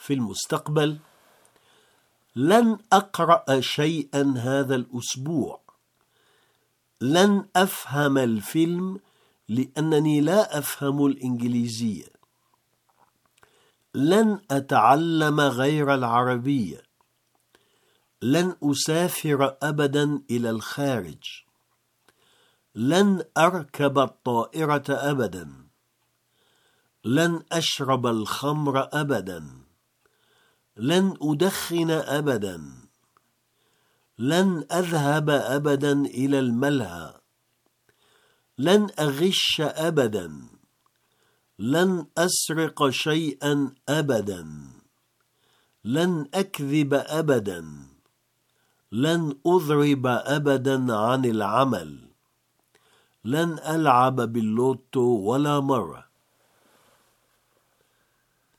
في المستقبل: لن أقرأ شيئا هذا الأسبوع، لن أفهم الفيلم لأنني لا أفهم الإنجليزية، لن أتعلم غير العربية، لن أسافر أبدا إلى الخارج، لن أركب الطائرة أبدا، لن أشرب الخمر أبدا، لن أدخن أبدا، لن أذهب أبدا إلى الملهى، لن أغش أبدا، لن أسرق شيئا أبدا، لن أكذب أبدا، لن أضرب أبدا عن العمل، لن ألعب باللوتو ولا مرة،